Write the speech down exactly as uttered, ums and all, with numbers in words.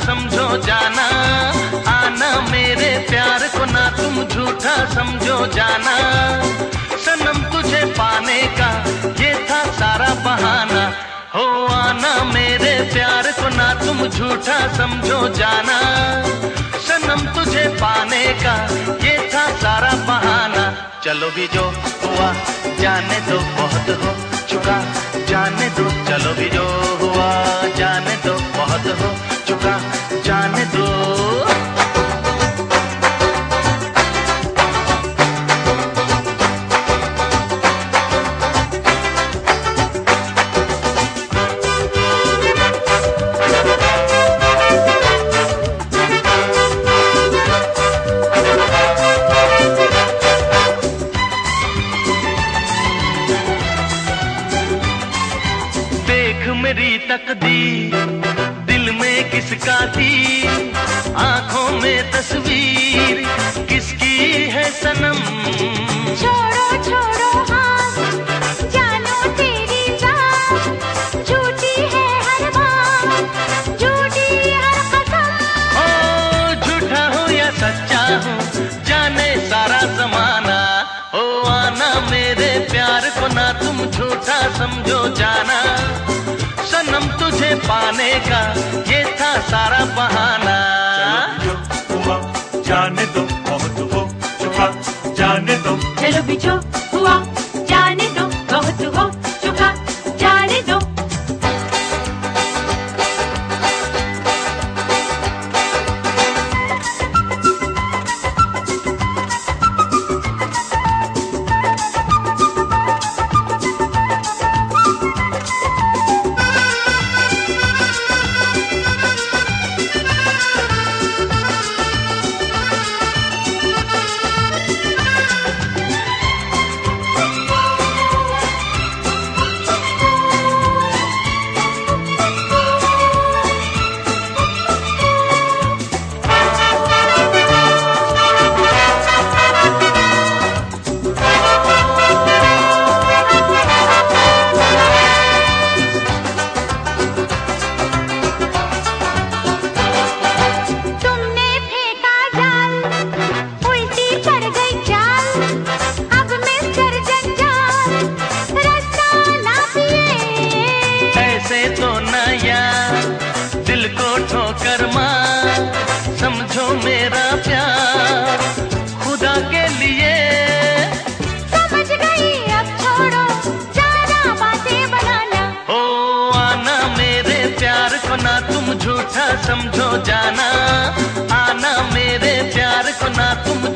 समझो जाना, आना मेरे प्यार को ना तुम झूठा समझो जाना। सनम तुझे पाने का ये था सारा बहाना, हो आना मेरे प्यार को ना तुम झूठा समझो जाना। सनम तुझे पाने का ये था सारा बहाना। चलो भी जो हुआ जाने दो, बहुत हो चुका जाने दो। चलो भी जो हुआ जाने दो, बहुत हो चुका जाने दो। मेरी तकदीर दिल में किसका थी, आंखों में तस्वीर किसकी है सनम। छोड़ो छोड़ो हाथ, जानो तेरी जान झूठी है हर बात, झूठी हर कसम। ओ झूठा हूँ या सच्चा हूँ जाने सारा जमाना, ओ आना मेरे प्यार को ना तुम झूठा समझो जाना। सनम तुझे पाने का ये था सारा बहाना। चलो जो हुआ जाने दो, बहुत हो चुका जाने दो। चलो भी जो हुआ जाने दो, बहुत हो चुका जाने दो। समझो मेरा प्यार खुदा के लिए। समझ गई अब छोड़ो जाना बातें बनाना, हो आना मेरे प्यार को ना तुम झूठा समझो जाना, आना मेरे प्यार को ना तुम